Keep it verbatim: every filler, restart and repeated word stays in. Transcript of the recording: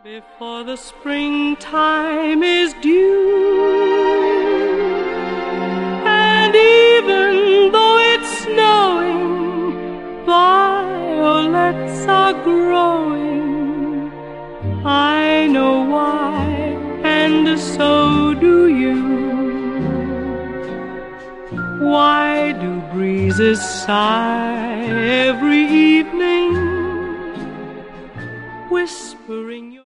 Before the springtime is due, and even though it's snowing, violets are growing. I know why, and so do you. Why do breezes sigh every evening, whispering your